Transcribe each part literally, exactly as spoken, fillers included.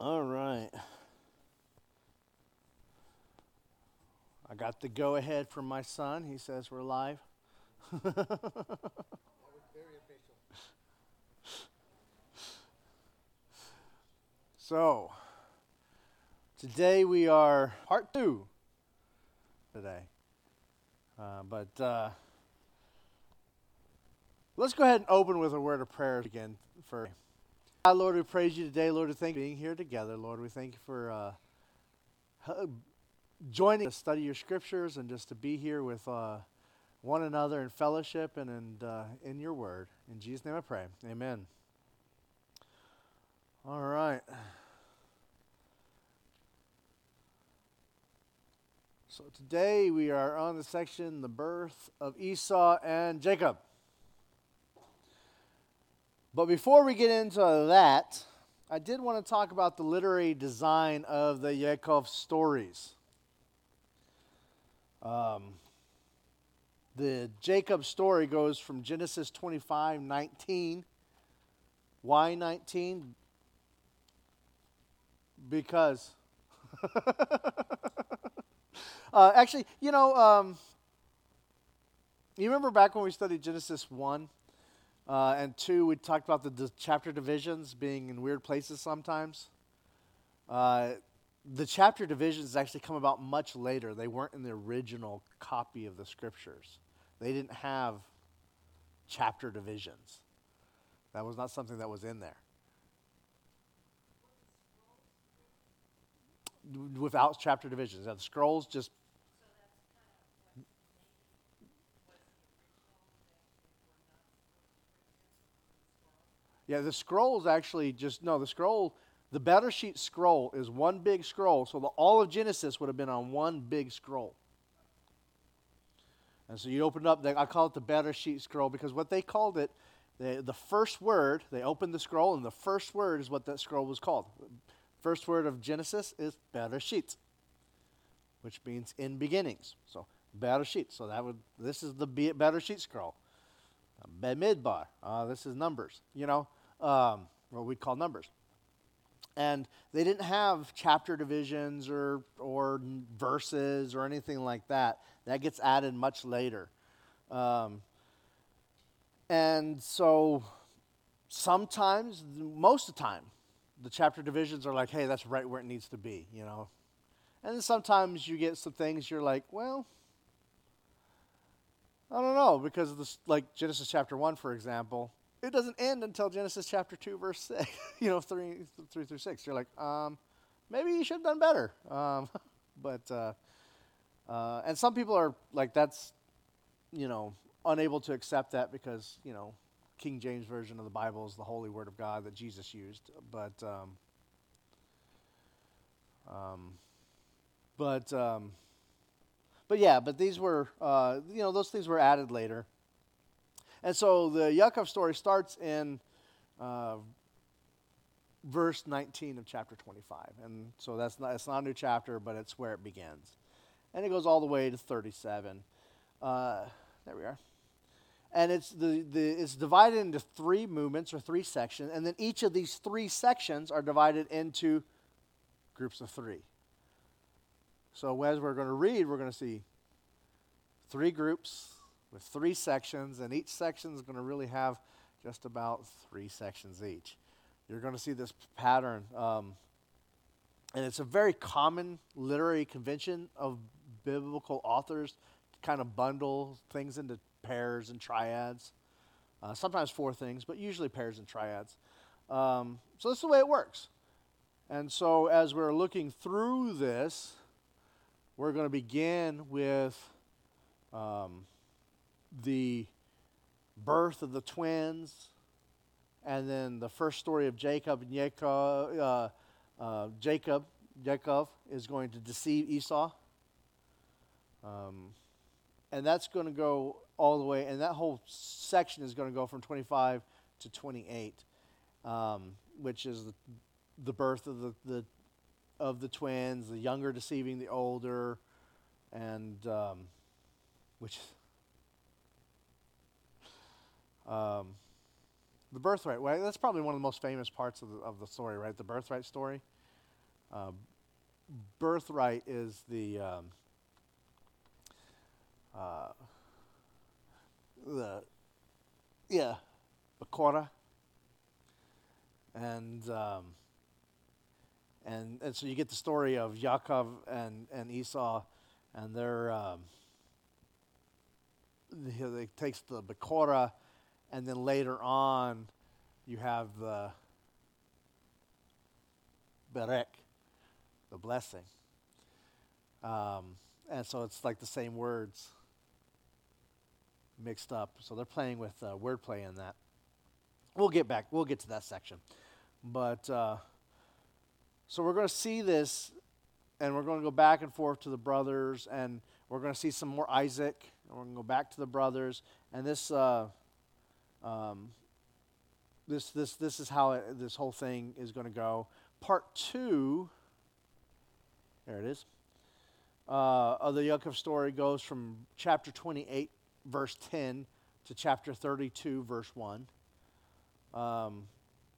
All right. I got the go ahead from my son. He says we're live. So, today we are part two today. Uh, but uh, let's go ahead and open with a word of prayer again. For God, Lord, we praise you today. Lord, we thank you for being here together. Lord, we thank you for uh, h- joining us to study your scriptures and just to be here with uh, one another in fellowship and in, uh, in your word. In Jesus' name I pray. Amen. All right. So today we are on the section, the birth of Esau and Jacob. But before we get into that, I did want to talk about the literary design of the Yaakov stories. Um, the Jacob story goes from Genesis twenty-five nineteen. Why nineteen? Because uh, actually, you know, um, you remember back when we studied Genesis one uh, and two, we talked about the, the chapter divisions being in weird places sometimes. Uh, the chapter divisions actually come about much later. They weren't in the original copy of the scriptures. They didn't have chapter divisions. That was not something that was in there. Without chapter divisions. Now, the scrolls just... Yeah, the scrolls actually just... No, the scroll... The Bereshit scroll is one big scroll, so the, all of Genesis would have been on one big scroll. And so you open up, the, I call it the Bereshit scroll because what they called it, the, the first word, they opened the scroll, and the first word is what that scroll was called. First word of Genesis is Bereshit, which means in beginnings. So Bereshit. So that would this is the Bereshit scroll. Bamidbar. Uh, this is Numbers. You know, um, what we call Numbers. And they didn't have chapter divisions or or verses or anything like that. That gets added much later. Um, and so sometimes, most of the time, the chapter divisions are like, hey, that's right where it needs to be, you know. And then sometimes you get some things you're like, well, I don't know, because of this, like Genesis chapter one, for example, it doesn't end until Genesis chapter two, verse six, you know, three, three through six. You're like, um, maybe you should have done better. Um, but, uh, uh, and some people are like, that's, you know, unable to accept that because, you know, King James Version of the Bible is the holy word of God that Jesus used. But, um, um, but, um, but yeah, but these were, uh, you know, those things were added later. And so the Yaakov story starts in uh, verse nineteen of chapter twenty-five. And so that's not, it's not a new chapter, but it's where it begins. And it goes all the way to thirty-seven. Uh, there we are. And it's the, the it's divided into three movements or three sections. And then each of these three sections are divided into groups of three. So as we're going to read, we're going to see three groups with three sections, and each section is going to really have just about three sections each. You're going to see this pattern, um, and it's a very common literary convention of biblical authors to kind of bundle things into pairs and triads, uh, sometimes four things, but usually pairs and triads. Um, so that's the way it works. And so as we're looking through this, we're going to begin with um, the birth of the twins, and then the first story of Jacob and Yaakov. Uh, uh, Jacob, Yaakov is going to deceive Esau, um, and that's going to go all the way. And that whole section is going to go from twenty-five to twenty-eight, um, which is the, the birth of the, the of the twins, the younger deceiving the older, and um, which. Um, the birthright, well, that's probably one of the most famous parts of the, of the story, right? The birthright story. uh, birthright is the um, uh, the yeah, Bakora, and um, and and so you get the story of Yaakov and and Esau, and they're um, he, he takes the Bakora, and then later on, you have the Berek, the blessing. Um, and so it's like the same words mixed up. So they're playing with uh, wordplay in that. We'll get back. We'll get to that section. But uh, so we're going to see this, and we're going to go back and forth to the brothers, and we're going to see some more Isaac, and we're going to go back to the brothers, and this. Uh, um, This this this is how it, this whole thing is going to go. Part two, there it is, uh, of the Yaakov story goes from chapter twenty-eight, verse ten, to chapter thirty-two, verse one. Um,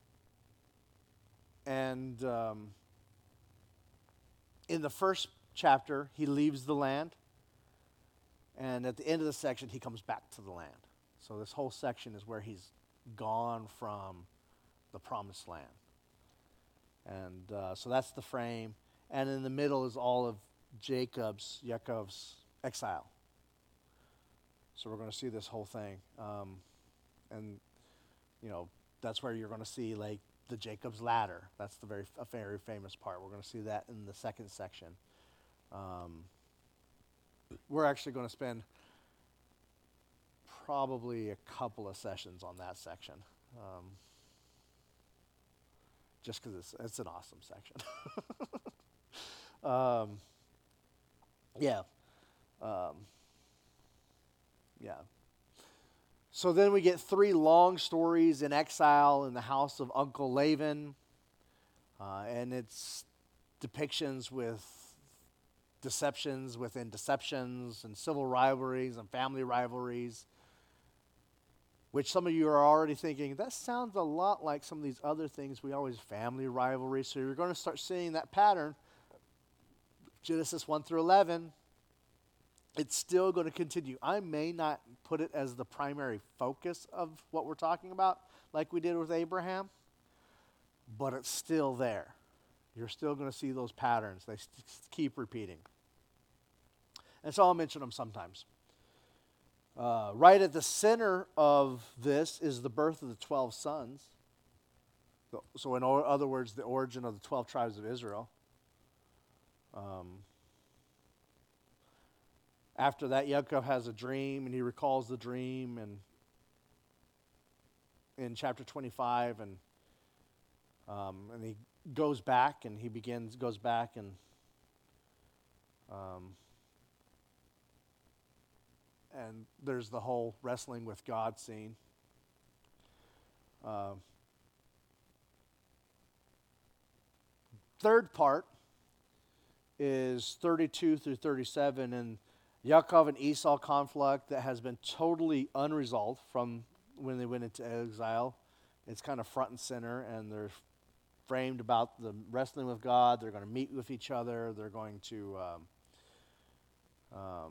and um, in the first chapter, he leaves the land, and at the end of the section, he comes back to the land. So this whole section is where he's gone from the promised land. And uh, so that's the frame. And in the middle is all of Jacob's, Yaakov's exile. So we're going to see this whole thing. Um, and, you know, that's where you're going to see, like, the Jacob's ladder. That's the very a very famous part. We're going to see that in the second section. Um, we're actually going to spend probably a couple of sessions on that section, um, just because it's it's an awesome section. um, yeah, um, yeah. So then we get three long stories in exile in the house of Uncle Laban, uh, and it's depictions with deceptions within deceptions and civil rivalries and family rivalries, which some of you are already thinking, that sounds a lot like some of these other things we always, family rivalries. So you're going to start seeing that pattern. Genesis one through eleven, it's still going to continue. I may not put it as the primary focus of what we're talking about, like we did with Abraham, but it's still there. You're still going to see those patterns. They st- keep repeating. And so I'll mention them sometimes. Uh, right at the center of this is the birth of the twelve sons. So, so in o- other words, the origin of the twelve tribes of Israel. Um, after that, Yaakov has a dream, and he recalls the dream, and in chapter twenty-five, and um, and he goes back, and he begins goes back, and um, and there's the whole wrestling with God scene. Uh, third part is thirty-two through thirty-seven, and Yaakov and Esau conflict that has been totally unresolved from when they went into exile. It's kind of front and center, and they're framed about the wrestling with God. They're going to meet with each other. They're going to um, um,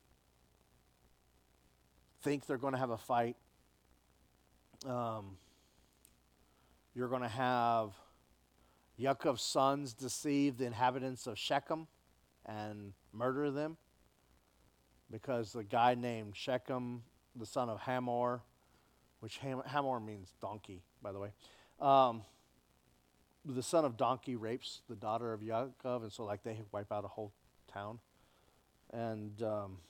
think they're going to have a fight. Um, you're going to have Yaakov's sons deceive the inhabitants of Shechem and murder them, because the guy named Shechem, the son of Hamor, which Ham- Hamor means donkey, by the way, um, the son of donkey rapes the daughter of Yaakov, and so like they wipe out a whole town. And um,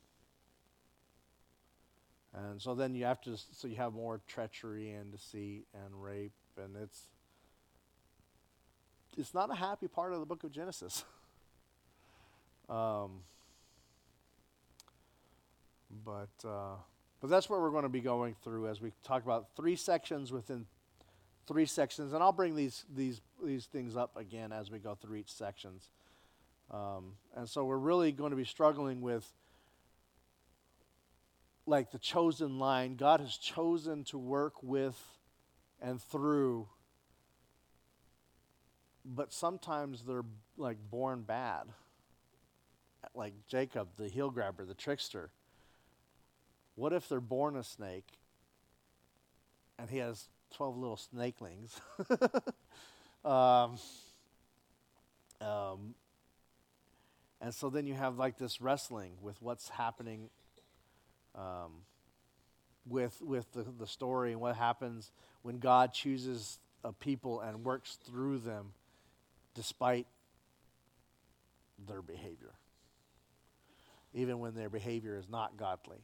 and so then you have to, so you have more treachery and deceit and rape, and it's it's not a happy part of the book of Genesis. um, but uh, but that's where we're going to be going through as we talk about three sections within three sections, and I'll bring these these these things up again as we go through each sections. Um, and so we're really going to be struggling with, like, the chosen line. God has chosen to work with and through but sometimes they're like born bad. Like Jacob, the heel grabber, the trickster. What if they're born a snake and he has twelve little snakelings? um, um, and so then you have like this wrestling with what's happening um, with with the, the story and what happens when God chooses a people and works through them despite their behavior, even when their behavior is not godly.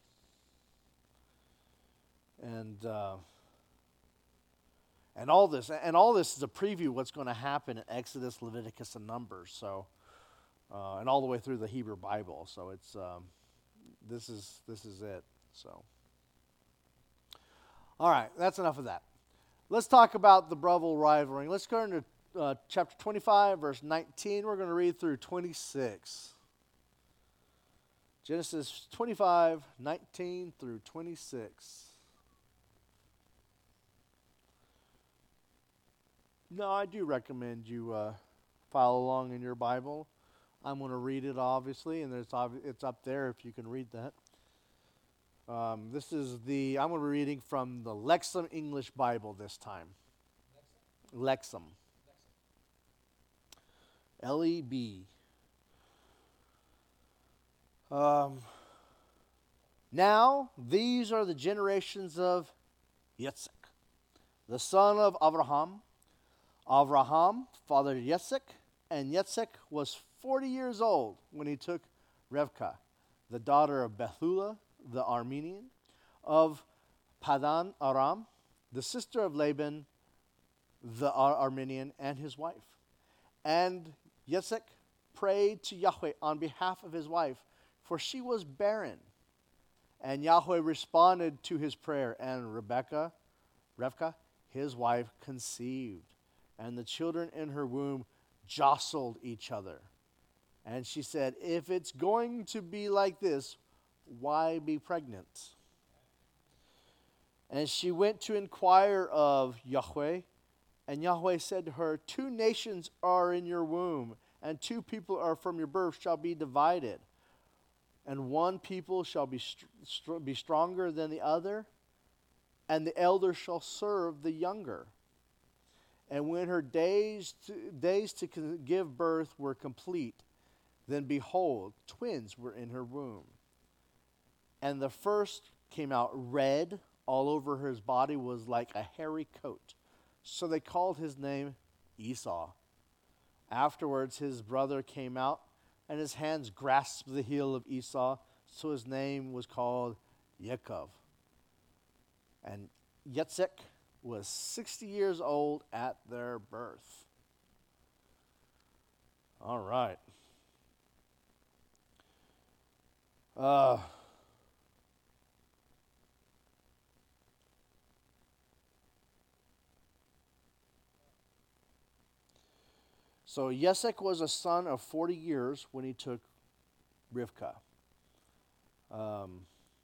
And uh, and all this and all this is a preview of what's going to happen in Exodus, Leviticus, and Numbers. So uh, and all the way through the Hebrew Bible. So it's um, this is this is it. So all right, that's enough of that. Let's talk about the Breville rivalry. Let's go into uh, chapter twenty-five, verse nineteen. We're going to read through twenty-six. Genesis twenty-five, nineteen through twenty-six. No, I do recommend you uh, follow along in your Bible. I'm going to read it, obviously, and it's, ob- it's up there if you can read that. Um, this is the, I'm going to be reading from the Lexham English Bible this time. Lexham. L E B. Um, now, these are the generations of Yitzhak, the son of Abraham. Abraham fathered Yitzhak, and Yitzhak was forty years old when he took Rivkah, the daughter of Bethuel, the Aramean, of Padan Aram, the sister of Laban, the Ar- Aramean, and his wife. And Yitzhak prayed to Yahweh on behalf of his wife, for she was barren. And Yahweh responded to his prayer, and Rebekah, Rivkah, his wife, conceived. And the children in her womb jostled each other. And she said, if it's going to be like this, why be pregnant? And she went to inquire of Yahweh. And Yahweh said to her, two nations are in your womb, and two people are from your birth shall be divided. And one people shall be, str- str- be stronger than the other, and the elder shall serve the younger. And when her days to, days to con- give birth were complete, then behold, twins were in her womb. And the first came out red, all over his body was like a hairy coat. So they called his name Esau. Afterwards his brother came out, and his hands grasped the heel of Esau, so his name was called Yaakov. And Yitzhak was sixty years old at their birth. All right. Uh, so Yitzhak was a son of forty years when he took Rivkah. Um,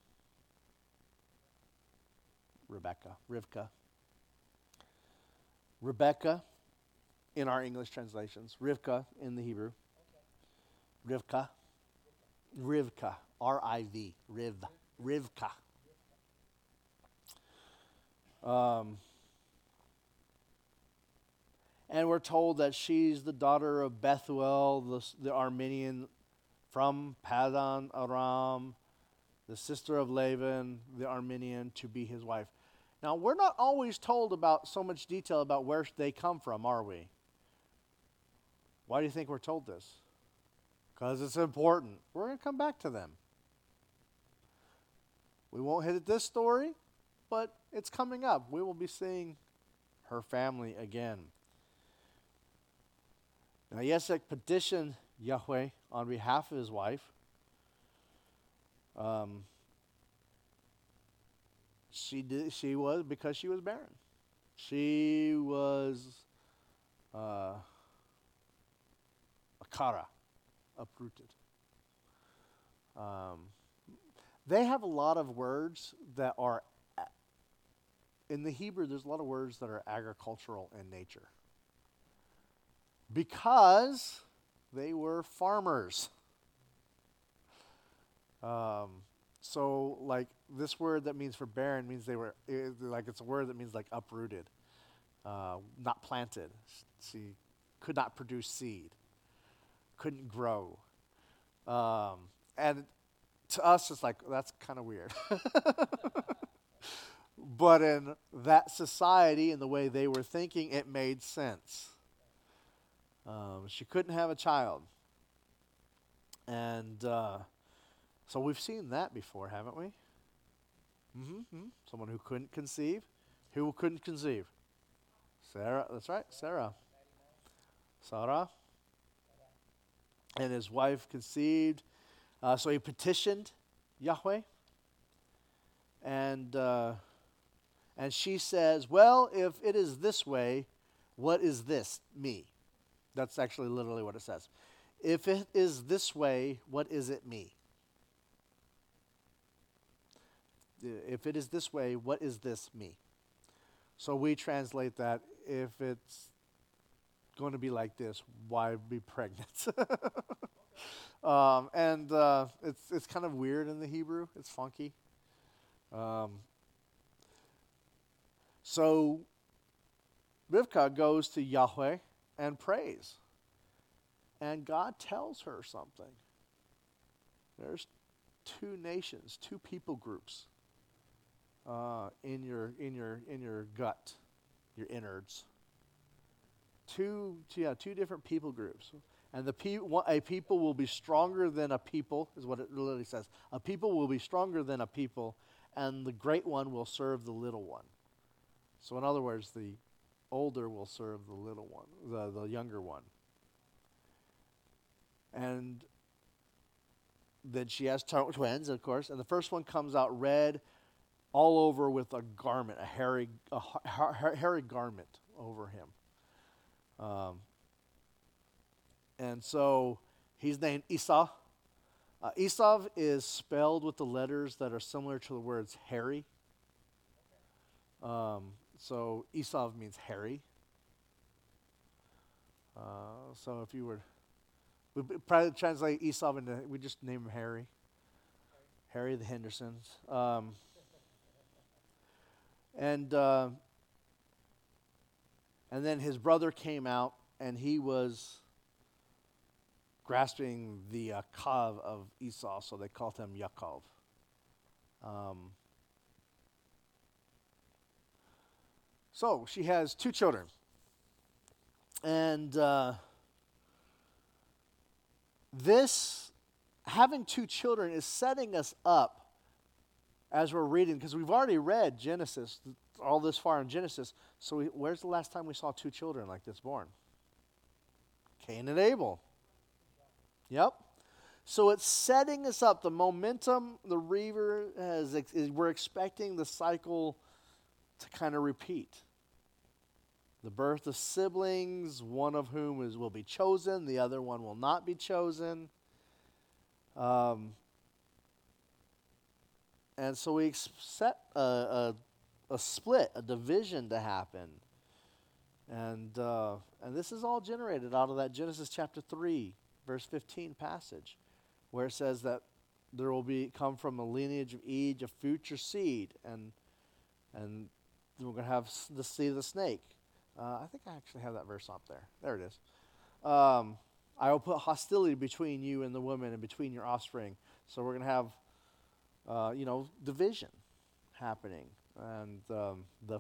Rebecca, Rivkah. Rebecca in our English translations, Rivkah in the Hebrew. Rivkah. Rivkah. R I V. Riv. Rivkah. Um, and we're told that she's the daughter of Bethuel, the, the Aramean from Padan Aram, the sister of Laban, the Aramean, to be his wife. Now, we're not always told about so much detail about where they come from, are we? Why do you think we're told this? Because it's important. We're going to come back to them. We won't hit at this story, but it's coming up. We will be seeing her family again. Now, Yitzhak petitioned Yahweh on behalf of his wife. Um, she did. She was because she was barren. She was uh, a kara, uprooted. Um, they have a lot of words that are in the Hebrew. There's a lot of words that are agricultural in nature. because they were farmers. Um, so, like, this word that means for barren means they were, it, like, it's a word that means, like, uprooted, uh, not planted. See, could not produce seed, couldn't grow. Um, and to us, it's like, that's kind of weird. But in that society and the way they were thinking, it made sense. Um, she couldn't have a child. And uh, so we've seen that before, haven't we? Mm-hmm. Someone who couldn't conceive. Who couldn't conceive? Sarah. That's right, Sarah. Sarah. And his wife conceived. Uh, so he petitioned Yahweh. And uh, and she says, well, if it is this way, what is this, me? That's actually literally what it says. If it is this way, what is it, me? If it is this way, what is this, me? So we translate that, if it's going to be like this, why be pregnant? um, and uh, it's it's kind of weird in the Hebrew. It's funky. Um, so Rivkah goes to Yahweh and prays. And God tells her something. There's two nations, two people groups uh, in your in your in your gut, your innards. Two, yeah, two different people groups, and the pe- one, a people will be stronger than a people, is what it literally says. A people will be stronger than a people, and the great one will serve the little one. So, in other words, the older will serve the little one, the the younger one. And then she has t- twins, of course, and the first one comes out red, all over with a garment, a hairy, a ha- ha- hairy garment over him. Um, and so he's named Esau. Uh, Esau is spelled with the letters that are similar to the words hairy. Um, so Esau means hairy. Uh, so if you were, we probably translate Esau into, we just name him Harry. Harry the Hendersons. Um, and uh, and then his brother came out, and he was grasping the uh, kav of Esau, so they called him Yaakov. Um, so she has two children. And uh, this, having two children, is setting us up as we're reading, because we've already read Genesis, all this far in Genesis. So we, where's the last time we saw two children like this born? Cain and Abel. Yep. So it's setting us up. The momentum, the reader has, is, we're expecting the cycle to kind of repeat. The birth of siblings, one of whom is will be chosen, the other one will not be chosen. Um, and so we set a, a, a split, a division to happen. And uh, and this is all generated out of that Genesis chapter three, verse fifteen passage, where it says that there will be come from a lineage of Eve a future seed, and and we're going to have the seed of the snake. Uh, I think I actually have that verse up there. There it is. Um, I will put hostility between you and the woman, and between your offspring. So we're going to have, uh, you know, division happening, and um, the f-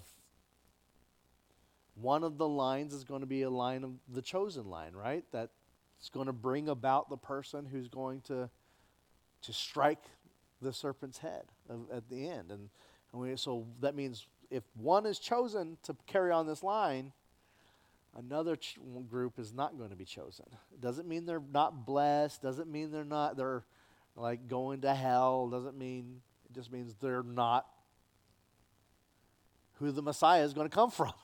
one of the lines is going to be a line of the chosen line, right? That's going to bring about the person who's going to to strike the serpent's head of, at the end, and, and we, so that means if one is chosen to carry on this line, another ch- group is not going to be chosen. It doesn't mean they're not blessed. Doesn't mean they're not, they're like going to hell. Doesn't mean, it just means they're not who the Messiah is going to come from.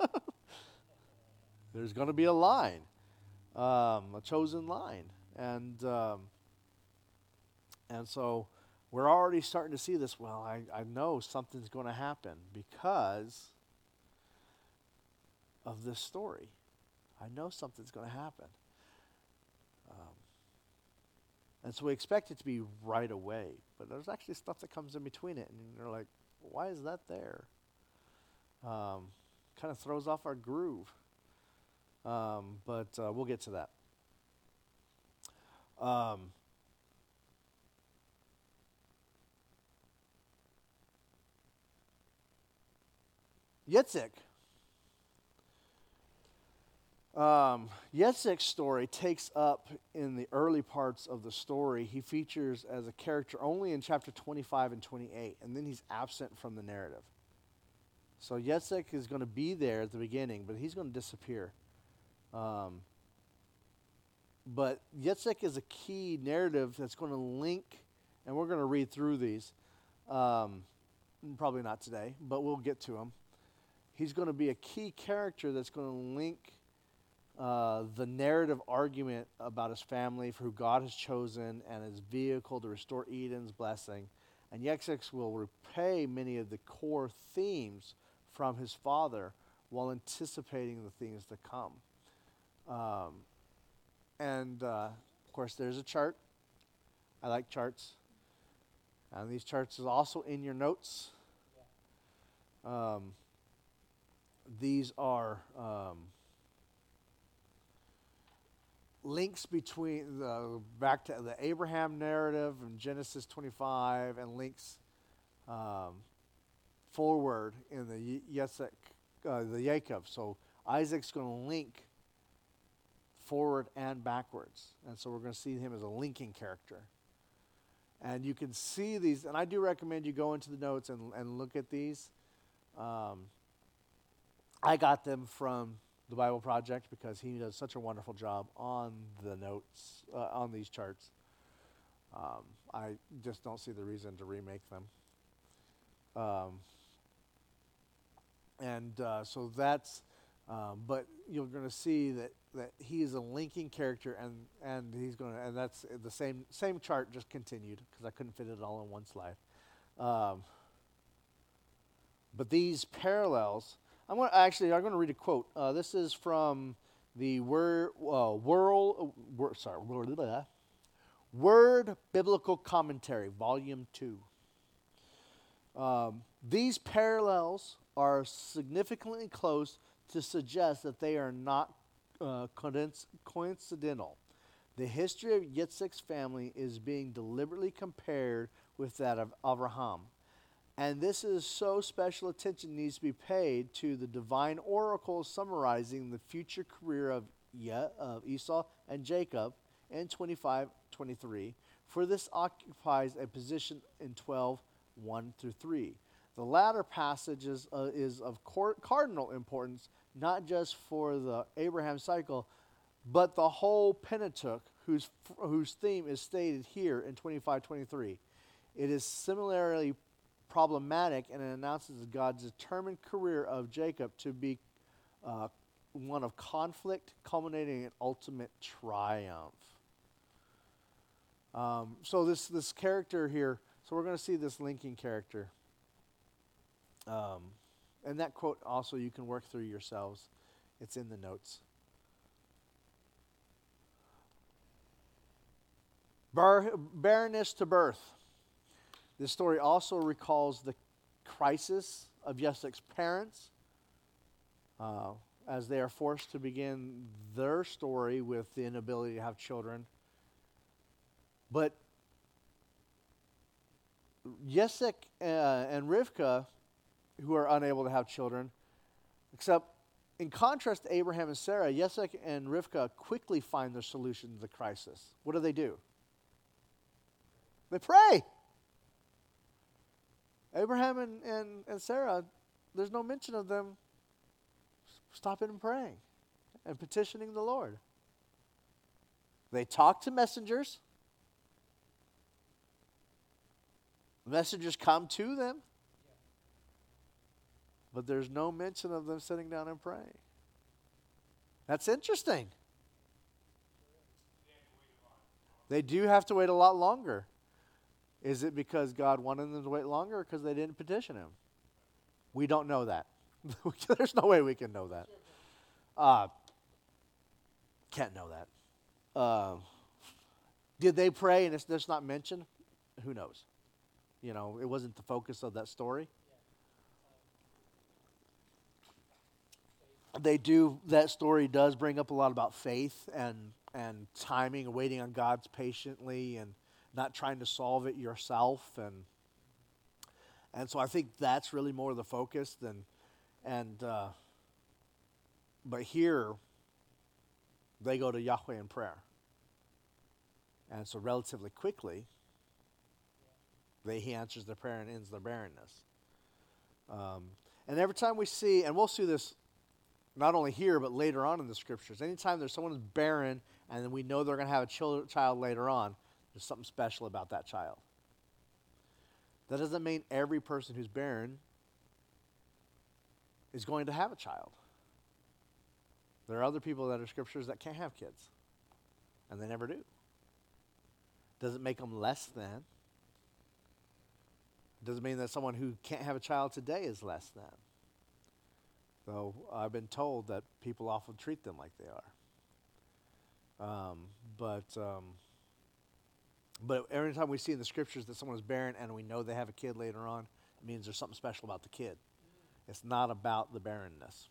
There's going to be a line, um, a chosen line. And, um, and so we're already starting to see this. Well, I, I know something's going to happen because of this story. I know something's going to happen. Um, and so we expect it to be right away. But there's actually stuff that comes in between it. And you're like, why is that there? Um, kind of throws off our groove. Um, but uh, we'll get to that. Um, Yitzhak. Um, Yitzhak's story takes up in the early parts of the story. He features as a character only in chapter twenty-five and twenty-eight, and then he's absent from the narrative. So Yitzhak is going to be there at the beginning, but he's going to disappear. Um, but Yitzhak is a key narrative that's going to link, and we're going to read through these. Um, probably not today, but we'll get to him. He's going to be a key character that's going to link uh, the narrative argument about his family, for who God has chosen, and his vehicle to restore Eden's blessing. And Yitzhak will repay many of the core themes from his father while anticipating the things to come. Um, and, uh, of course, there's a chart. I like charts. And these charts is also in your notes. Um, these are um, links between the back to the Abraham narrative in Genesis twenty-five, and links um, forward in the Yitzhak, uh, the Jacob. So Isaac's going to link forward and backwards, and so we're going to see him as a linking character. And you can see these, and I do recommend you go into the notes and, and look at these. Um, I got them from the Bible Project because he does such a wonderful job on the notes, uh, on these charts. Um, I just don't see the reason to remake them. Um, and uh, so that's, um, but you're going to see that, that he is a linking character, and, and he's going to, and that's the same same chart, just continued because I couldn't fit it all in one slide. Um, but these parallels, I'm going to actually, I'm going to read a quote. Uh, this is from the Word, uh, World, uh, word, sorry, Word, uh, Word Biblical Commentary, Volume Two. Um, these parallels are significantly close to suggest that they are not uh, coincidental. The history of Yitzhak's family is being deliberately compared with that of Abraham. And this is so special attention needs to be paid to the divine oracles summarizing the future career of, Ye- of Esau and Jacob in twenty-five twenty-three, for this occupies a position in twelve one through three. The latter passage is, uh, is of cor- cardinal importance, not just for the Abraham cycle, but the whole Pentateuch, whose, whose theme is stated here in twenty-five twenty-three. It is similarly problematic, and it announces God's determined career of Jacob to be uh, one of conflict, culminating in ultimate triumph. Um, so this this character here, so we're going to see this linking character. Um, and that quote also you can work through yourselves. It's in the notes. Bar- barrenness to birth. This story also recalls the crisis of Yitzhak's parents uh, as they are forced to begin their story with the inability to have children. But Yitzhak uh, and Rivka, who are unable to have children, except in contrast to Abraham and Sarah, Yitzhak and Rivka quickly find their solution to the crisis. What do they do? They pray. Abraham and, and, and Sarah, there's no mention of them stopping and praying and petitioning the Lord. They talk to messengers. Messengers come to them. But there's no mention of them sitting down and praying. That's interesting. They do have to wait a lot longer. Is it because God wanted them to wait longer, or because they didn't petition him? We don't know that. There's no way we can know that. Uh, Can't know that. Uh, did they pray and it's just not mentioned? Who knows? You know, it wasn't the focus of that story. They do, that story does bring up a lot about faith and, and timing and waiting on God patiently and not trying to solve it yourself. And and so I think that's really more the focus than, and, uh, but here, they go to Yahweh in prayer. And so relatively quickly, they, he answers their prayer and ends their barrenness. Um, and every time we see, and we'll see this not only here, but later on in the scriptures, anytime there's someone who's barren and then we know they're going to have a child, child later on, there's something special about that child. That doesn't mean every person who's barren is going to have a child. There are other people that are scriptures that can't have kids, and they never do. Doesn't make them less than. Doesn't mean that someone who can't have a child today is less than. Though I've been told that people often treat them like they are. Um, but um, but every time we see in the scriptures that someone is barren and we know they have a kid later on, it means there's something special about the kid. It's not about the barrenness.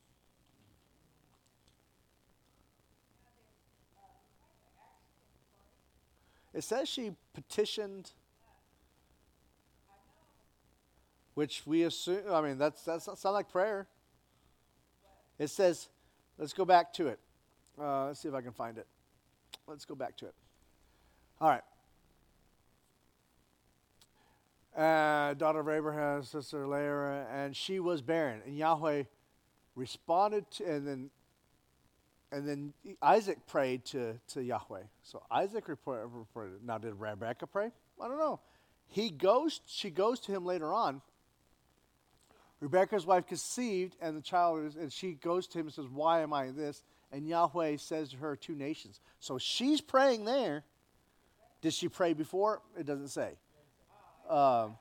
It says she petitioned, which we assume, I mean, that's that's not sound like prayer. It says, let's go back to it. Uh, let's see if I can find it. Let's go back to it. All right. Uh, daughter of Abraham, sister Leah, and she was barren. And Yahweh responded to, and then and then Isaac prayed to, to Yahweh. So Isaac reported, reported. Now, did Rebekah pray? I don't know. He goes, she goes to him later on. Rebekah's wife conceived, and the child is, and she goes to him and says, "Why am I this?" And Yahweh says to her, "Two nations." So she's praying there. Did she pray before? It doesn't say. Um,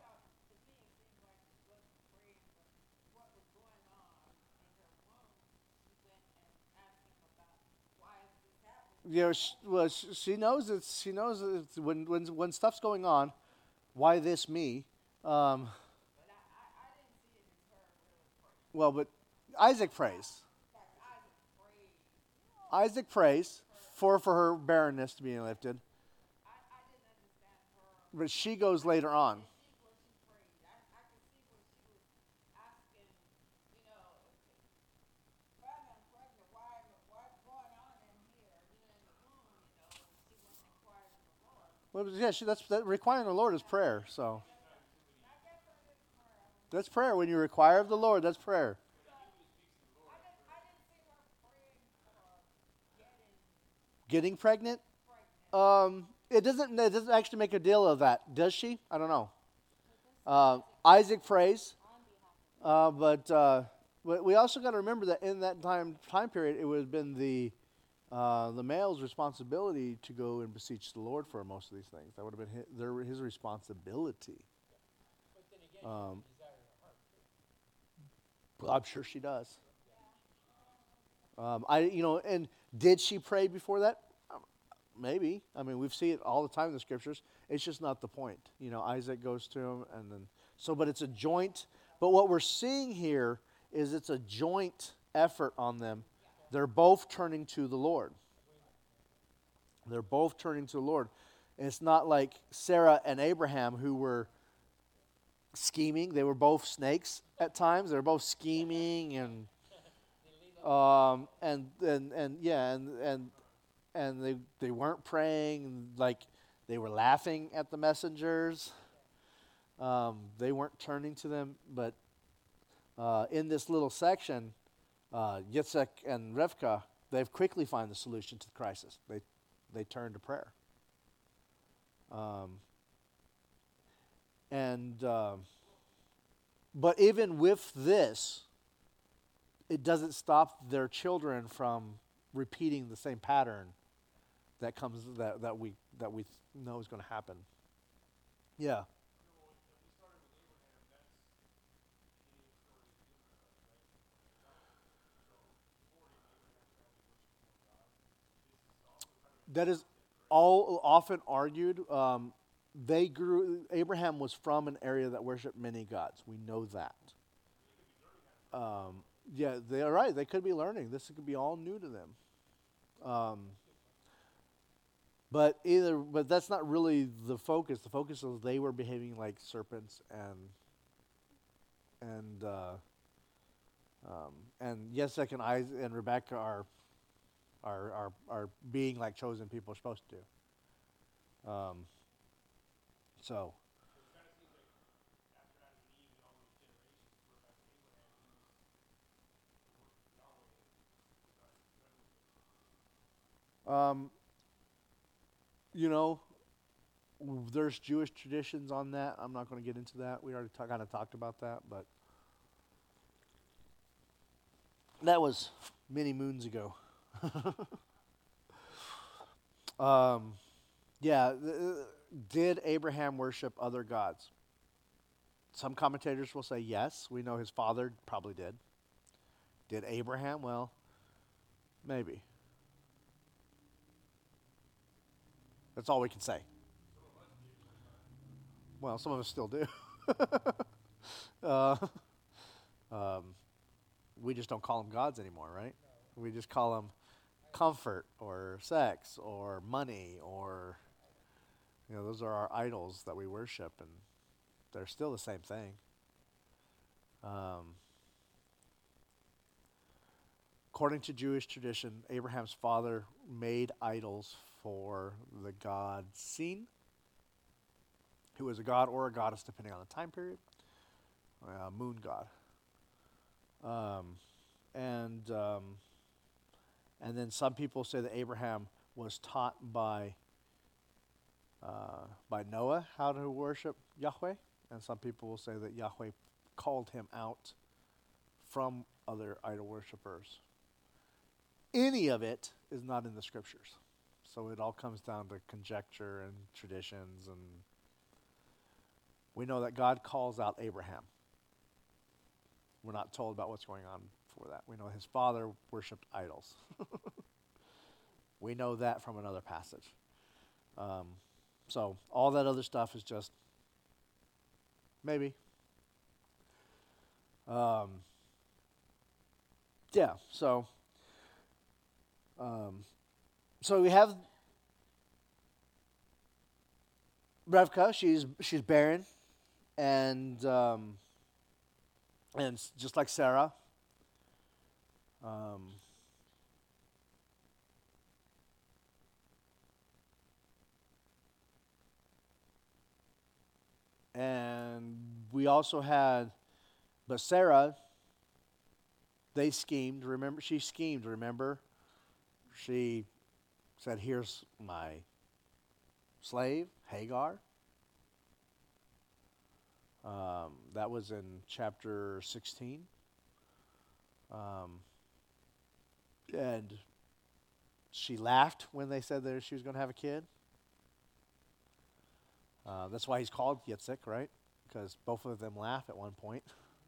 you know, she, well, she, she knows it's. She knows it's when when when stuff's going on. Why this me? Um, well, but Isaac prays. Isaac prays for for her barrenness to be lifted. But she goes later on. Well, yeah, she, that's that, requiring the Lord is prayer. So that's prayer. When you require of the Lord, that's prayer. Getting pregnant? Um, it doesn't. It doesn't actually make a deal of that, does she? I don't know. Uh, Isaac prays, uh, but uh, but we also got to remember that in that time time period, it would have been the uh, the male's responsibility to go and beseech the Lord for most of these things. That would have been his, their, his responsibility. Um, I'm sure she does. Um, I, you know, and did she pray before that? Um, maybe. I mean, we've seen it all the time in the scriptures. It's just not the point. You know, Isaac goes to him, and then so. But it's a joint. But what we're seeing here is it's a joint effort on them. They're both turning to the Lord. They're both turning to the Lord. And it's not like Sarah and Abraham who were scheming. They were both snakes at times. They were both scheming and. Um, and, and, and yeah, and, and, and they, they weren't praying, like they were laughing at the messengers. Um, they weren't turning to them, but, uh, in this little section, uh, Yitzhak and Rivka, they've quickly find the solution to the crisis. They, they turn to prayer. Um, and, uh, but even with this, it doesn't stop their children from repeating the same pattern that comes that, that we that we know is going to happen. Yeah. that is all often argued. Um, they grew. Abraham was from an area that worshipped many gods. We know that. Um, yeah, they are right. They could be learning. This could be all new to them. Um, but either, but that's not really the focus. The focus is they were behaving like serpents, and and uh, um, and Yesek and Isaac and Rebecca are are are are being like chosen people are supposed to. Um, so. Um, you know, w- there's Jewish traditions on that. I'm not going to get into that. We already ta- kind of talked about that, but that was many moons ago. um, yeah, th- th- did Abraham worship other gods? Some commentators will say yes. We know his father probably did. Did Abraham? Well, maybe. That's all we can say. Well, some of us still do. uh, um, we just don't call them gods anymore, right? We just call them comfort or sex or money or, you know, those are our idols that we worship, and they're still the same thing. Um, according to Jewish tradition, Abraham's father made idols for the god Sin, who was a god or a goddess depending on the time period, a moon god. Um, and um, and then some people say that Abraham was taught by uh, by Noah how to worship Yahweh, and some people will say that Yahweh called him out from other idol worshippers. Any of it is not in the scriptures, so it all comes down to conjecture and traditions, and we know that God calls out Abraham. We're not told about what's going on for that. We know his father worshipped idols. We know that from another passage. Um, so all that other stuff is just maybe. Um, yeah, so um, so we have Revka. She's she's barren, and um, and s- just like Sarah. Um, and we also had, but Sarah, they schemed. Remember, she schemed. Remember, she said, "Here's my slave, Hagar." Um, that was in chapter sixteen. Um, and she laughed when they said that she was going to have a kid. Uh, that's why he's called Yitzhak, right? Because both of them laugh at one point.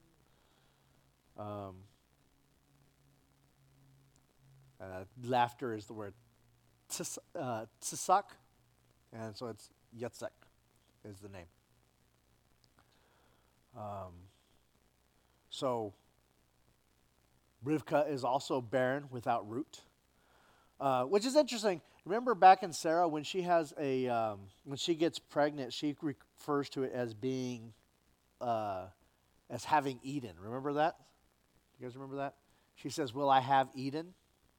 Um, uh, laughter is the word tis, uh, tzisak, and so it's Yitzhak is the name. Um, so Rivka is also barren without root, uh, which is interesting. Remember back in Sarah when she has a um, when she gets pregnant, she refers to it as being uh, as having Eden. Remember that? You guys remember that? She says, "Will I have Eden?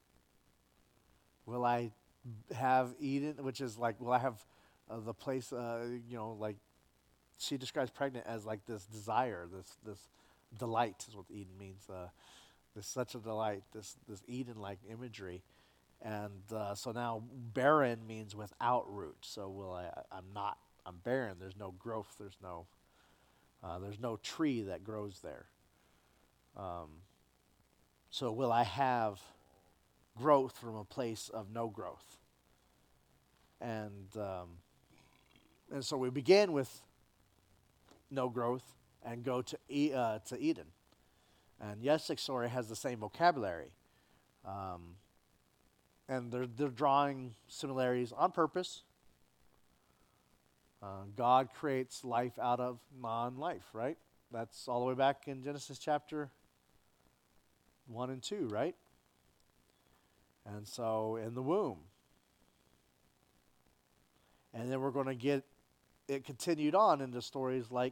Will I have Eden?" Which is like, "Will I have uh, the place?" Uh, you know, like she describes pregnant as like this desire, this this delight is what Eden means. Uh, this such a delight, this this Eden-like imagery, and uh, so now barren means without root. So will I? I'm not. I'm barren. There's no growth. There's no. Uh, there's no tree that grows there. Um, so will I have growth from a place of no growth? And um, and so we begin with no growth and go to e- uh, to Eden. And Yesek story has the same vocabulary. Um, and they're, they're drawing similarities on purpose. Uh, God creates life out of non-life, right? That's all the way back in Genesis chapter one and two, right? And so in the womb. And then we're going to get it continued on into stories like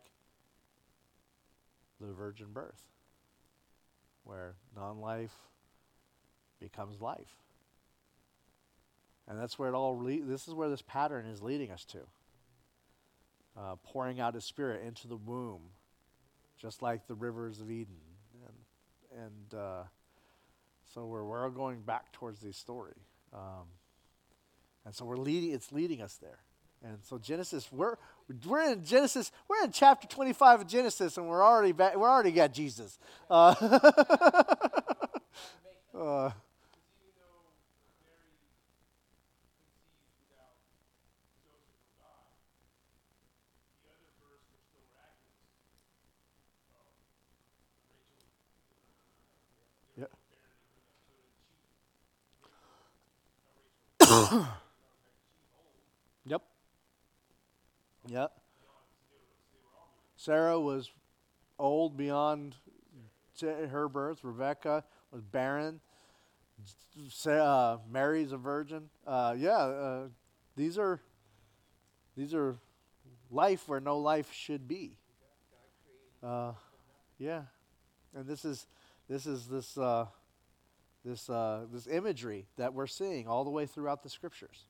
the virgin birth, where non-life becomes life. And that's where it all, le- this is where this pattern is leading us to. Uh, pouring out his spirit into the womb, just like the rivers of Eden. And, and uh, so we're, we're going back towards this story. Um, and so we're leading, it's leading us there. And so Genesis, we're we're in Genesis, we're in chapter twenty-five of Genesis, and we're already back, we're already got Jesus. Uh, uh, yeah. Yep. Yep. Sarah was old beyond her birth. Rebecca was barren. Uh, Mary's a virgin. Uh, yeah, uh, these are these are life where no life should be. Uh, yeah, and this is this is this uh, this uh, this imagery that we're seeing all the way throughout the scriptures.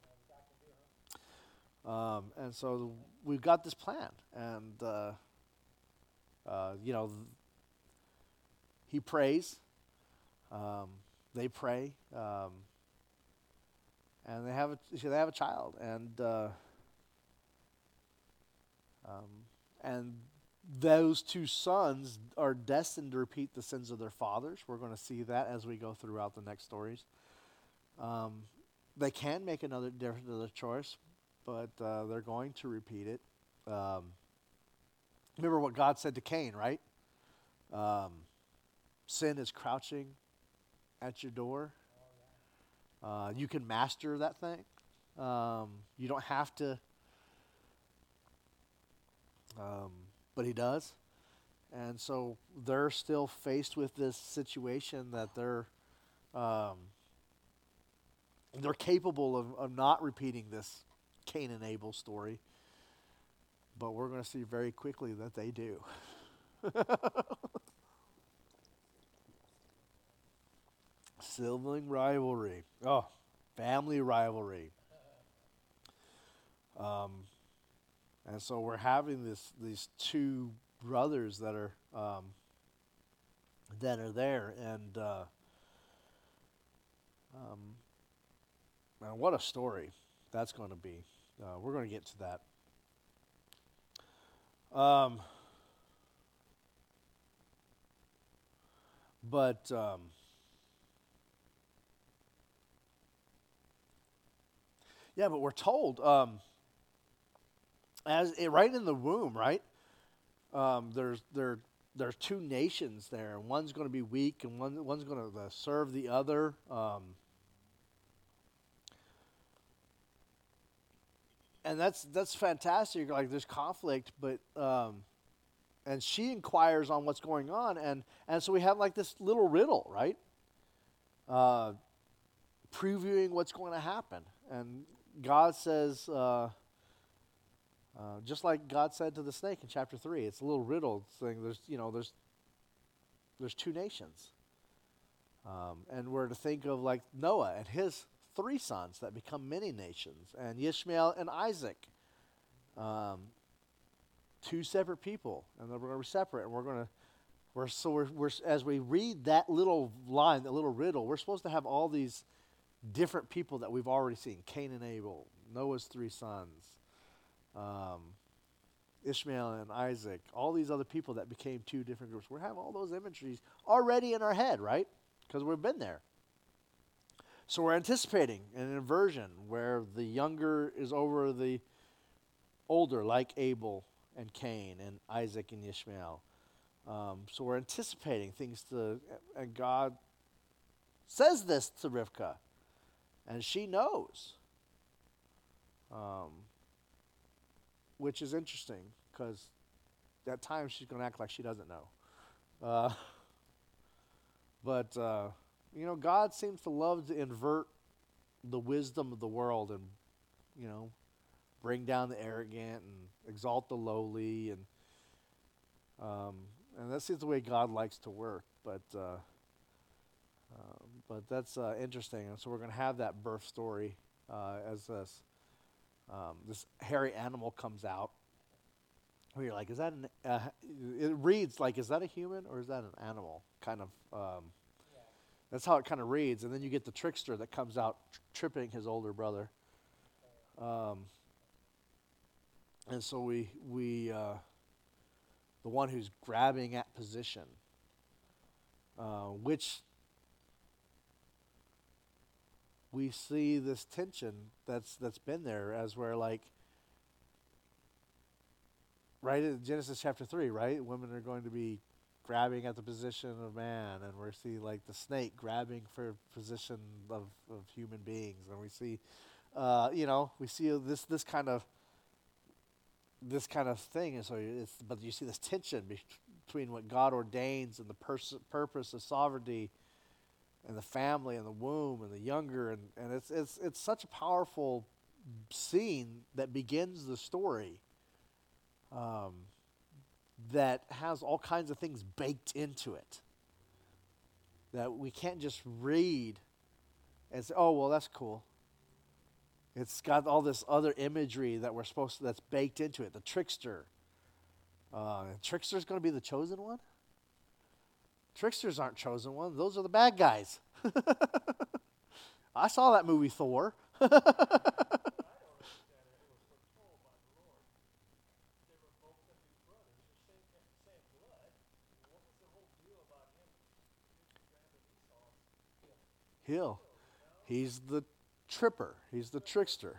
Um, and so we've got this plan, and uh, uh, you know, th- he prays. Um, they pray, um, and they have a they have a child, and uh, um, and those two sons are destined to repeat the sins of their fathers. We're going to see that as we go throughout the next stories. Um, they can make another different other choice, but uh, they're going to repeat it. Um, remember what God said to Cain, right? Um, sin is crouching at your door. Uh, you can master that thing. Um, you don't have to, um, but he does. And so they're still faced with this situation that they're um, they're capable of, of not repeating this Cain and Abel story. But we're going to see very quickly that they do. Sibling rivalry. Oh, family rivalry. Um, and so we're having this these two brothers that are um, that are there, and uh, um, man, what a story that's going to be. Uh, we're going to get to that. Um, but um, yeah, but we're told um, as it, right in the womb, right? Um, there's there there's two nations there, and one's going to be weak, and one one's going to uh, serve the other. Um, and that's that's fantastic. Like there's conflict, but um, and she inquires on what's going on, and and so we have like this little riddle, right? Uh, previewing what's going to happen, and God says. Uh, Uh, just like God said to the snake in chapter three, it's a little riddle thing. There's, you know, there's, there's two nations, um, and we're to think of like Noah and his three sons that become many nations, and Ishmael and Isaac, um, two separate people, and then we're going to be separate, and we're going to, we're so we're, we're as we read that little line, that little riddle, we're supposed to have all these different people that we've already seen: Cain and Abel, Noah's three sons. Um, Ishmael and Isaac, all these other people that became two different groups. We have all those imageries already in our head, right? Because we've been there. So we're anticipating an inversion where the younger is over the older, like Abel and Cain and Isaac and Ishmael. Um, so we're anticipating things to, and God says this to Rivkah. And she knows, um, which is interesting because at times she's going to act like she doesn't know. Uh, but, uh, you know, God seems to love to invert the wisdom of the world and, you know, bring down the arrogant and exalt the lowly. And um, and that seems the way God likes to work. But uh, uh, but that's uh, interesting. And so we're going to have that birth story uh, as this, um, this hairy animal comes out. Where you're like, is that an, uh, it reads like, is that a human or is that an animal? Kind of, um, yeah. That's how it kind of reads. And then you get the trickster that comes out tr- tripping his older brother. Um, and so we, we uh, the one who's grabbing at position, uh, which we see this tension that's that's been there as we're like, right in Genesis chapter three, right? Women are going to be grabbing at the position of man, and we see like the snake grabbing for position of, of human beings, and we see, uh, you know, we see this this kind of this kind of thing, and so it's but you see this tension be- between what God ordains and the pers- purpose of sovereignty, and the family and the womb and the younger, and, and it's it's it's such a powerful scene that begins the story. Um, that has all kinds of things baked into it. That we can't just read and say, oh, well, that's cool. It's got all this other imagery that we're supposed to, that's baked into it. The trickster. Uh, trickster's going to be the chosen one? Tricksters aren't chosen ones. Those are the bad guys. I saw that movie, Thor. Hill. He's the tripper. He's the trickster.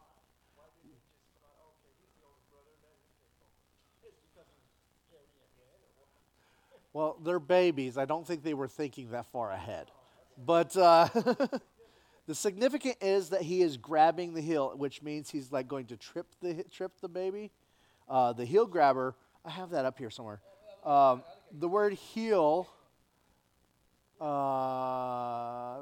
Well, they're babies. I don't think they were thinking that far ahead. But uh, the significant is that he is grabbing the heel, which means he's like going to trip the trip the baby. Uh, the heel grabber, I have that up here somewhere. Um, the word heel, uh,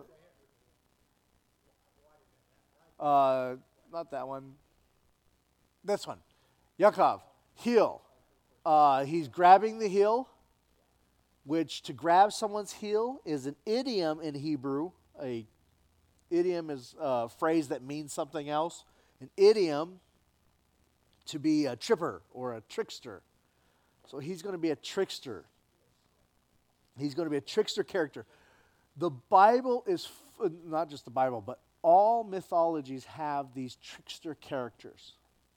uh, not that one. This one, Yaakov, heel. Uh, he's grabbing the heel, which to grab someone's heel is an idiom in Hebrew. A idiom is a phrase that means something else. An idiom to be a tripper or a trickster. So he's going to be a trickster. He's going to be a trickster character. The Bible is, f- not just the Bible, but all mythologies have these trickster characters.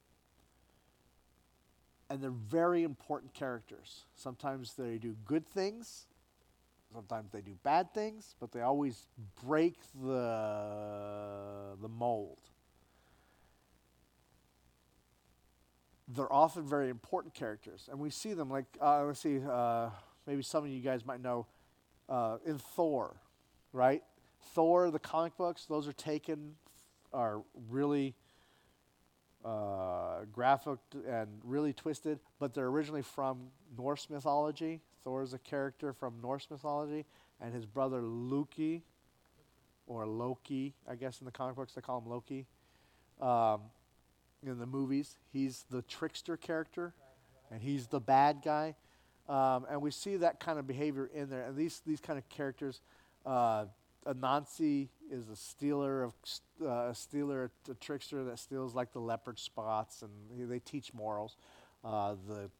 And they're very important characters. Sometimes they do good things. Sometimes they do bad things, but they always break the, the mold. They're often very important characters. And we see them like, uh, let's see, uh, maybe some of you guys might know, uh, in Thor, right? Thor, the comic books, those are taken, are really uh, graphic and really twisted, but they're originally from Norse mythology. Thor is a character from Norse mythology, and his brother Loki, or Loki, I guess in the comic books they call him Loki. Um, in the movies, he's the trickster character, and he's the bad guy. Um, and we see that kind of behavior in there. And these these kind of characters, uh, Anansi is a stealer of uh, a stealer, a trickster that steals like the leopard spots, and he, they teach morals. Uh, the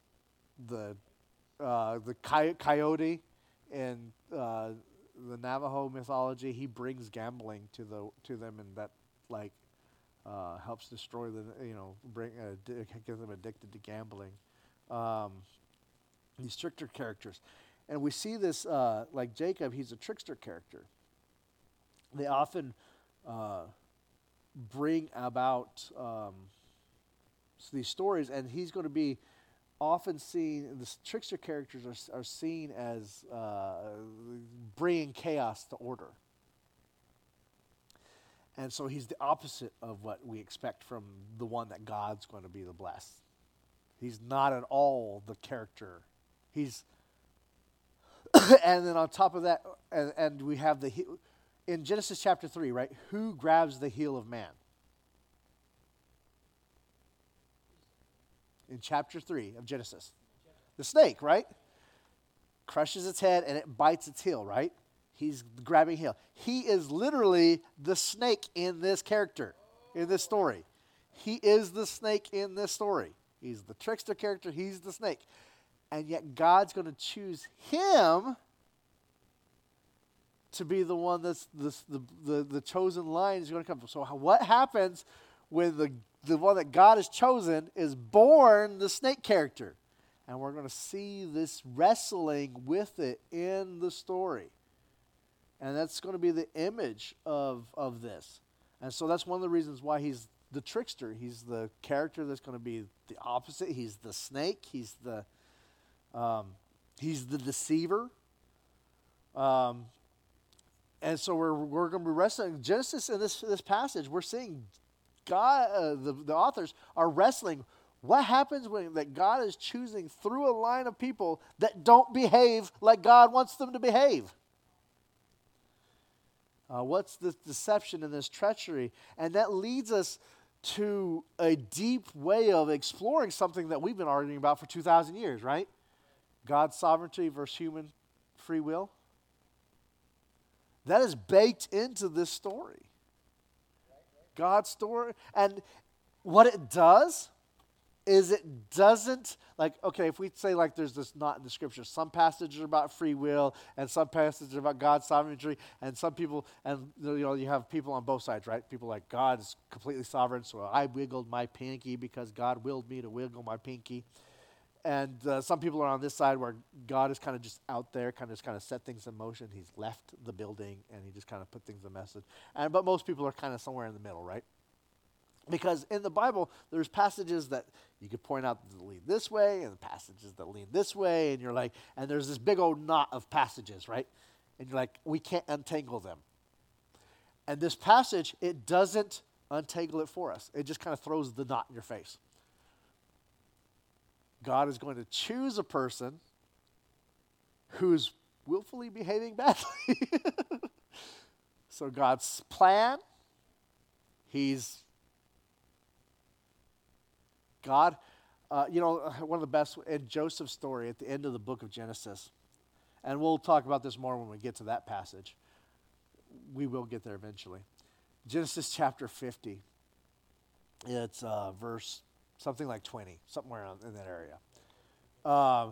the uh, the coy- coyote in uh, the Navajo mythology, he brings gambling to the to them, and that like uh, helps destroy the you know bring uh, di- get them addicted to gambling. Um, these trickster characters, and we see this uh, like Jacob. He's a trickster character. They often uh, bring about um, these stories, and he's going to be often seen. The trickster characters are, are seen as uh, bringing chaos to order. And so he's the opposite of what we expect from the one that God's going to be the blessed. He's not at all the character. He's, and then on top of that, and, and we have the, in Genesis chapter three, right? Who grabs the heel of man? In chapter three of Genesis. The snake, right? Crushes its head and it bites its heel, right? He's grabbing heel. He is literally the snake in this character, in this story. He is the snake in this story. He's the trickster character. He's the snake. And yet God's going to choose him to be the one that's this, the, the, the chosen line is going to come from. So how, what happens when the, the one that God has chosen is born the snake character? And we're going to see this wrestling with it in the story. And that's going to be the image of, of this. And so that's one of the reasons why he's the trickster. He's the character that's going to be the opposite. He's the snake. He's the um, he's the deceiver. Um, and so we're we're going to be wrestling. Genesis in this this passage, we're seeing God. Uh, the the authors are wrestling. What happens when that God is choosing through a line of people that don't behave like God wants them to behave? Uh, what's this deception and this treachery? And that leads us to a deep way of exploring something that we've been arguing about for two thousand years, right? God's sovereignty versus human free will. That is baked into this story. God's story. And what it does is it doesn't, like, okay, if we say like there's this not in the scripture, some passages are about free will and some passages are about God's sovereignty, and some people, and you know, you have people on both sides, right? People like, God is completely sovereign, so I wiggled my pinky because God willed me to wiggle my pinky. And uh, some people are on this side where God is kind of just out there, kind of just kind of set things in motion. He's left the building and he just kind of put things in message. And but most people are kind of somewhere in the middle, right? Because in the Bible, there's passages that you could point out that lead this way and passages that lead this way, and you're like, and there's this big old knot of passages, right? And you're like, we can't untangle them. And this passage, it doesn't untangle it for us. It just kind of throws the knot in your face. God is going to choose a person who's willfully behaving badly. So God's plan, he's God, uh, you know, one of the best, in Joseph's story at the end of the book of Genesis, and we'll talk about this more when we get to that passage. We will get there eventually. Genesis chapter fifty, it's uh, verse something like twenty, somewhere in that area. Uh,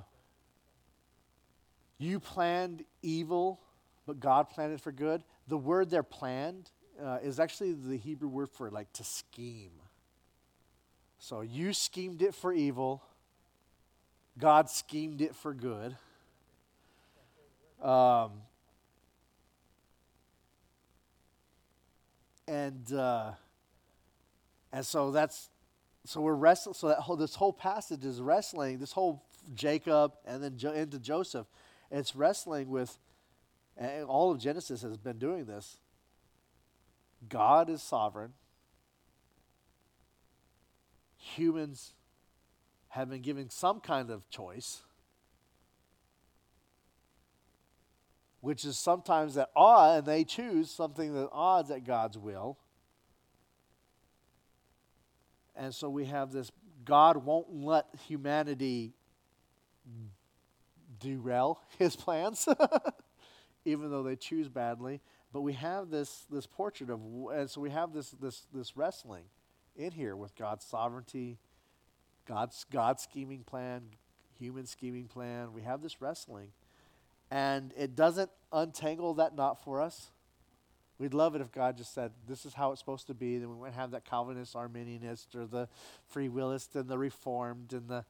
you planned evil, but God planned it for good. The word there, planned, uh, is actually the Hebrew word for like to scheme. So you schemed it for evil. God schemed it for good. Um, and uh, and so that's so we're wrestling. So that whole this whole passage is wrestling. This whole Jacob and then jo- into Joseph, it's wrestling with. And all of Genesis has been doing this. God is sovereign. Humans have been given some kind of choice, which is sometimes at odds, and they choose something that odds at God's will. And so we have this, God won't let humanity derail his plans, even though they choose badly. But we have this this portrait of, and so we have this this this wrestling in here with God's sovereignty, God's God's scheming plan, human scheming plan. We have this wrestling. And it doesn't untangle that knot for us. We'd love it if God just said, this is how it's supposed to be. Then we wouldn't have that Calvinist, Arminianist, or the free willist, and the Reformed, and the...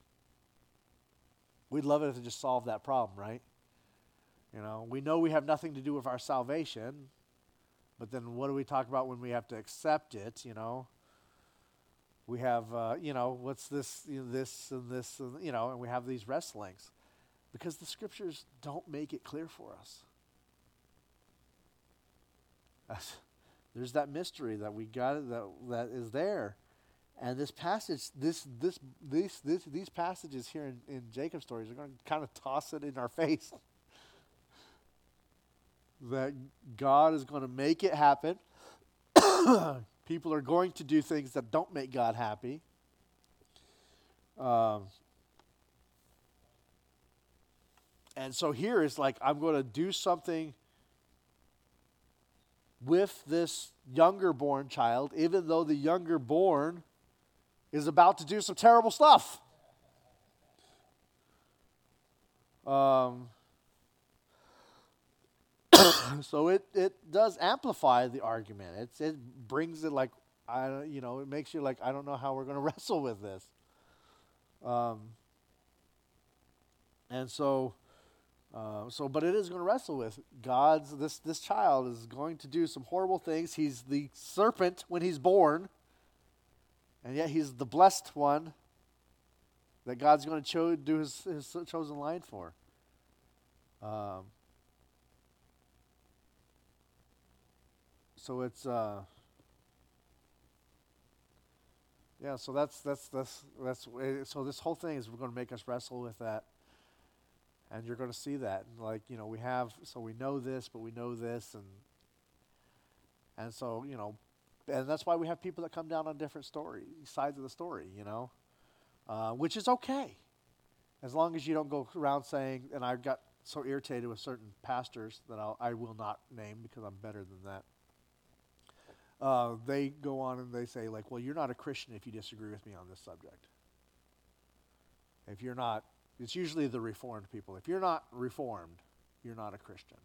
We'd love it if it just solved that problem, right? You know, we know we have nothing to do with our salvation, but then what do we talk about when we have to accept it, you know? We have, uh, you know, what's this, you know, this and this, and, you know, and we have these wrestlings. Because the scriptures don't make it clear for us. There's that mystery that we got that that is there. And this passage, this this these this, these passages here in, in Jacob's stories are going to kind of toss it in our face that God is going to make it happen. People are going to do things that don't make God happy. Um, and so here it's like, I'm going to do something with this younger born child, even though the younger born is about to do some terrible stuff. Um, so it, it does amplify the argument. It's, it brings it like, I you know, it makes you like, I don't know how we're going to wrestle with this. Um, and so, uh, so, but it is going to wrestle with God's, this, this child is going to do some horrible things. He's the serpent when he's born, and yet he's the blessed one that God's going to cho- do his, his chosen line for. Um, so it's, uh, yeah, so that's, that's, that's, that's, so this whole thing is going to make us wrestle with that. And you're going to see that. And like, you know, we have, so we know this, but we know this. And, and so, you know, and that's why we have people that come down on different story, sides of the story, you know, uh, which is okay. As long as you don't go around saying, and I got so irritated with certain pastors that I'll, I will not name because I'm better than that. Uh, they go on and they say, like, well, you're not a Christian if you disagree with me on this subject. If you're not, it's usually the Reformed people. If you're not Reformed, you're not a Christian.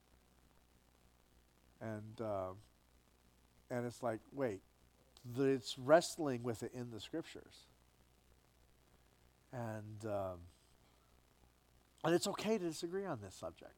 And uh, and it's like, wait, the, it's wrestling with it in the Scriptures. And um, and it's okay to disagree on this subject.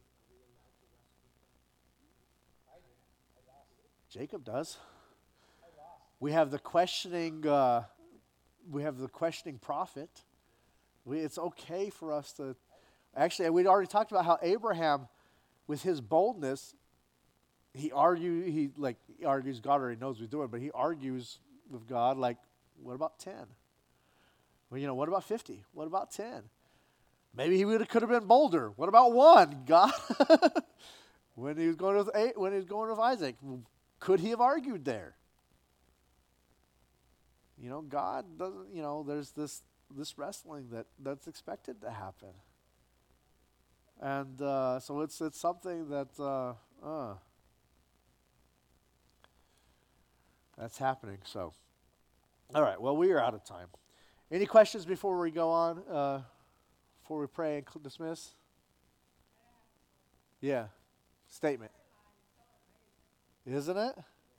Jacob does. We have the questioning. Uh, we have the questioning prophet. We, it's okay for us to. Actually, we'd already talked about how Abraham, with his boldness, he argue. He like he argues. God already knows what he's doing, but he argues with God. Like, what about ten? Well, you know, what about fifty? What about ten? Maybe he would have could have been bolder. What about one? God, when he was going with eight, when he was going with Isaac. Could he have argued there? You know, God doesn't, you know, there's this this wrestling that, that's expected to happen. And uh, so it's it's something that uh, uh, that's happening. So, all right, well, we are out of time. Any questions before we go on, uh, before we pray and cl- dismiss? Yeah, statement. Isn't it?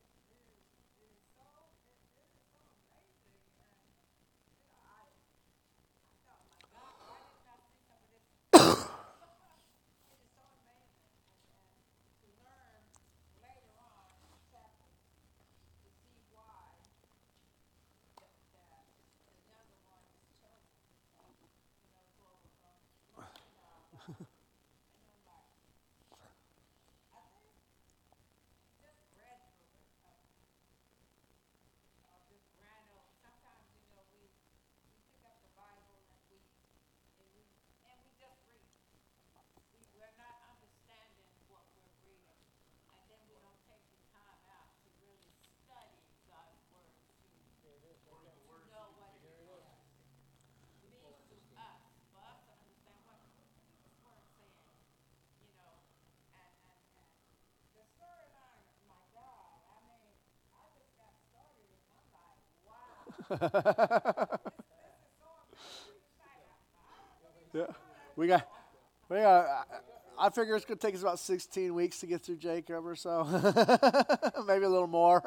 Yeah, we got, we got. I, I figure it's going to take us about sixteen weeks to get through Jacob or so, maybe a little more.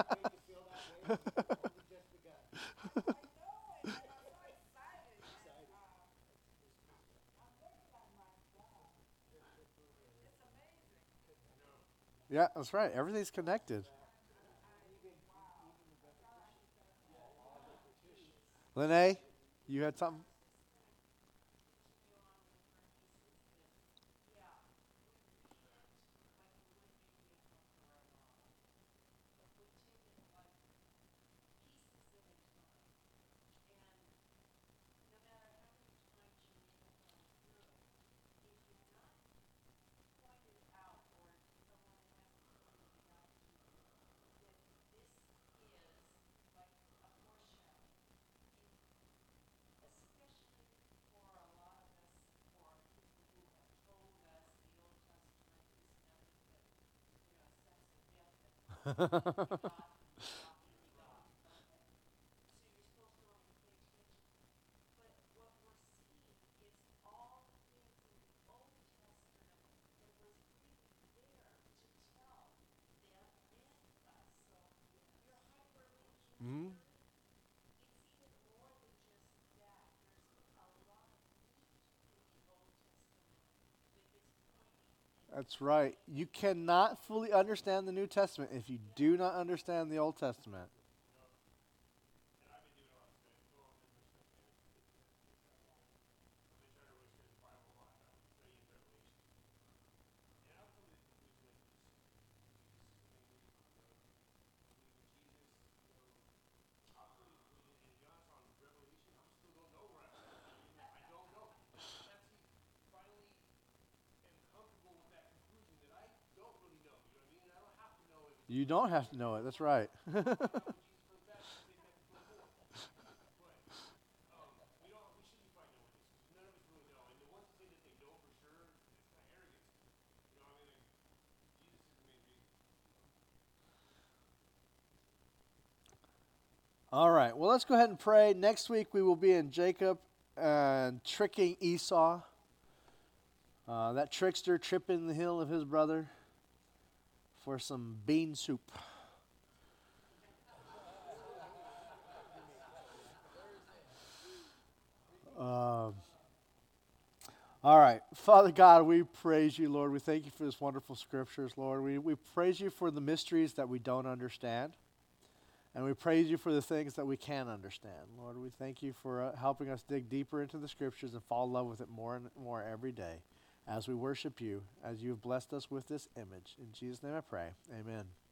Yeah, that's right. Everything's connected. Lene, you had something? Mhm. That's right. You cannot fully understand the New Testament if you do not understand the Old Testament. You don't have to know it. That's right. All right. Well, let's go ahead and pray. Next week we will be in Jacob and tricking Esau. Uh, that trickster tripping the heel of his brother for some bean soup. Um, all right. Father God, we praise you, Lord. We thank you for this wonderful scriptures, Lord. We, we praise you for the mysteries that we don't understand. And we praise you for the things that we can understand. Lord, we thank you for uh, helping us dig deeper into the scriptures and fall in love with it more and more every day as we worship you, as you have blessed us with this image. In Jesus' name I pray. Amen.